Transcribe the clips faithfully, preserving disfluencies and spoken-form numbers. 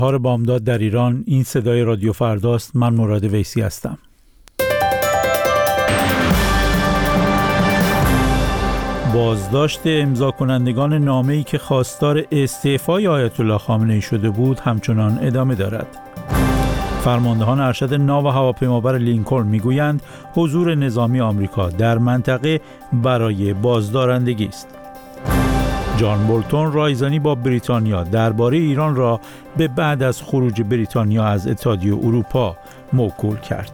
هار بامداد در ایران. این صدای رادیو فرداست. من مراد ویسی هستم. بازداشت امضا کنندگان نامه‌ای که خواستار استعفای آیت الله خامنه‌ای شده بود همچنان ادامه دارد. فرماندهان ارشد ناو هواپیمابر لینکلن میگویند حضور نظامی آمریکا در منطقه برای بازدارندگی است. جان بولتون رایزنی با بریتانیا درباره ایران را به بعد از خروج بریتانیا از اتحادیه اروپا موکول کرد.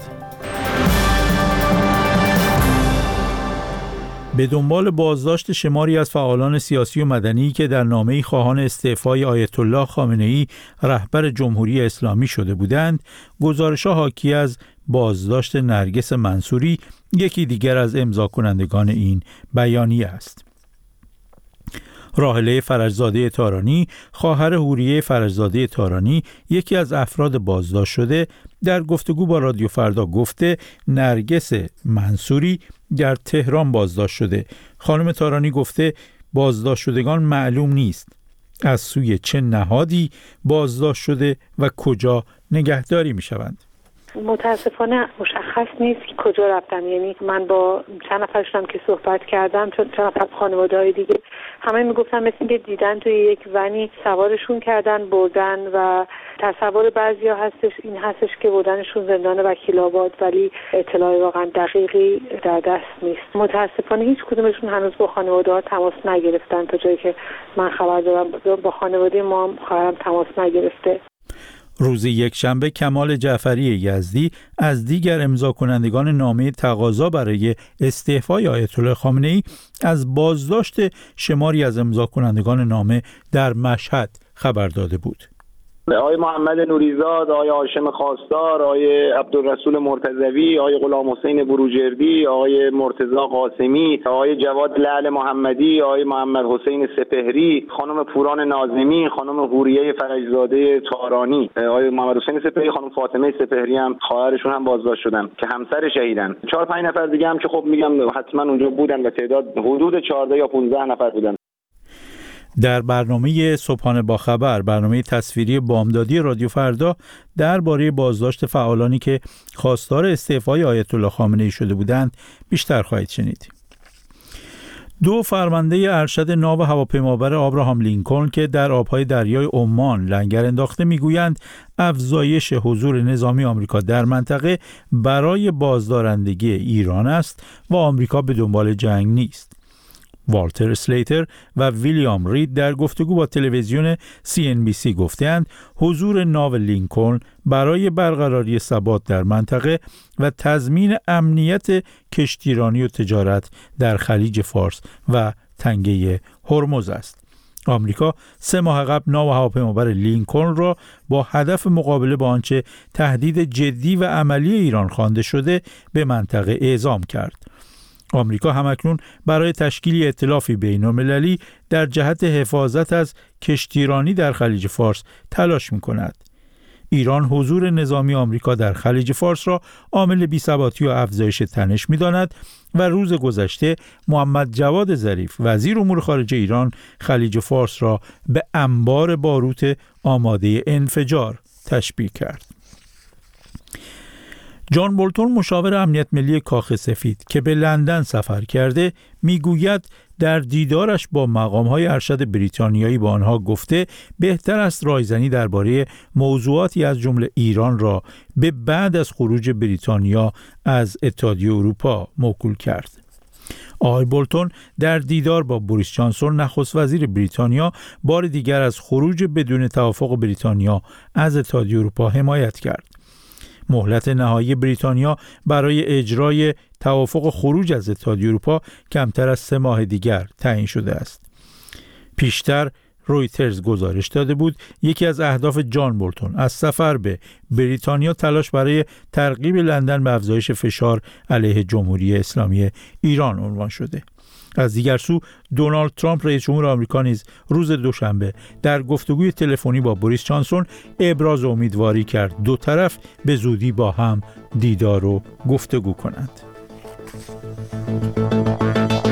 به دنبال بازداشت شماری از فعالان سیاسی و مدنی که در نامه‌ای خواهان استعفای آیت الله خامنه‌ای رهبر جمهوری اسلامی شده بودند، گزارش‌ها حاکی از بازداشت نرگس منصوری، یکی دیگر از امضا کنندگان این بیانیه است. راحله فرجزاده تارانی، خواهر حوریه فرجزاده تارانی، یکی از افراد بازداشت شده، در گفتگو با رادیو فردا گفته نرگس منصوری در تهران بازداشت شده. خانم تارانی گفته بازداشت شدگان معلوم نیست از سوی چه نهادی بازداشت شده و کجا نگهداری می شوند. متاسفانه مشخص نیست که کجا رفتن. یعنی من با چند نفرشون که صحبت کردم، چند نفر خانواده‌های دیگه، همه میگفتن مثل اینکه دیدن توی یک ونی سوارشون کردن بردن و تصور بعضیا هستش این هستش که بردنشون زندان وکیل‌آباد، ولی اطلاع واقعا دقیقی در دست نیست. متاسفانه هیچ کدومشون هنوز با خانواده‌ها تماس نگرفتن. تا جایی که من خبر دارم با خانواده ما خواهرم تماس نگرفته. روز یکشنبه کمال جعفری یزدی از دیگر امضا کنندگان نامه تقاضا برای استعفای آیت الله خامنه‌ای از بازداشت شماری از امضا کنندگان نامه در مشهد خبر داده بود. آقای محمد نوریزاد، آقای هاشم خواستار، آقای عبدالرسول مرتضوی، آقای غلام حسین بروجردی، آقای مرتضی قاسمی، آقای جواد لعل محمدی، آقای محمد حسین سپهری، خانم پوران ناظمی، خانم حوریه فرجزاده تارانی، آقای محمد حسین سپهری، خانم فاطمه سپهری هم خواهرشون هم بازداشت شدن که همسر شهیدن. چهار پنج نفر دیگه هم که خب میگم حتما اونجا بودن و تعداد حدود چهارده یا پانزده نفر بودن. در برنامه صبحانه با خبر، برنامه تصویری بامدادی رادیو فردا، درباره بازداشت فعالانی که خواستار استعفای آیت الله خامنه‌ای شده بودند بیشتر خواهید شنید. دو فرمانده ارشد ناو هواپیمابر آبراهام لینکلن که در آبهای دریای عمان لنگر انداخته میگویند افزایش حضور نظامی آمریکا در منطقه برای بازدارندگی ایران است و آمریکا به دنبال جنگ نیست. والتر اسلیتر و ویلیام رید در گفتگو با تلویزیون سی ان بی سی گفتند حضور ناو لینکلن برای برقراری ثبات در منطقه و تضمین امنیت کشتیرانی و تجارت در خلیج فارس و تنگه هرمز است. آمریکا سه ماه قبل ناو هواپیمابر لینکلن را با هدف مقابله با آنچه تهدید جدی و عملی ایران خوانده شده به منطقه اعزام کرد. آمریکا همکنون برای تشکیل ائتلافی بین‌المللی در جهت حفاظت از کشتیرانی در خلیج فارس تلاش می‌کند. ایران حضور نظامی آمریکا در خلیج فارس را عامل بی‌ثباتی و افزایش تنش می‌داند و روز گذشته محمد جواد ظریف وزیر امور خارجه ایران خلیج فارس را به انبار باروت آماده انفجار تشبیه کرد. جان بولتون مشاور امنیت ملی کاخ سفید که به لندن سفر کرده میگوید در دیدارش با مقام‌های ارشد بریتانیایی با آنها گفته بهتر است رایزنی درباره موضوعاتی از جمله ایران را به بعد از خروج بریتانیا از اتحادیه اروپا موکول کرد. آقای بولتون در دیدار با بوریس جانسون نخست وزیر بریتانیا بار دیگر از خروج بدون توافق بریتانیا از اتحادیه اروپا حمایت کرد. مهلت نهایی بریتانیا برای اجرای توافق خروج از اتحادیه اروپا کمتر از سه ماه دیگر تعیین شده است. پیشتر رویترز گزارش داده بود یکی از اهداف جان بولتون از سفر به بریتانیا تلاش برای ترغیب لندن به افزایش فشار علیه جمهوری اسلامی ایران عنوان شده. از دیگر سو دونالد ترامپ رئیس جمهور آمریکا نیز روز دوشنبه در گفتگوی تلفنی با بوریس جانسون ابراز امیدواری کرد دو طرف به زودی با هم دیدار و گفتگو کنند.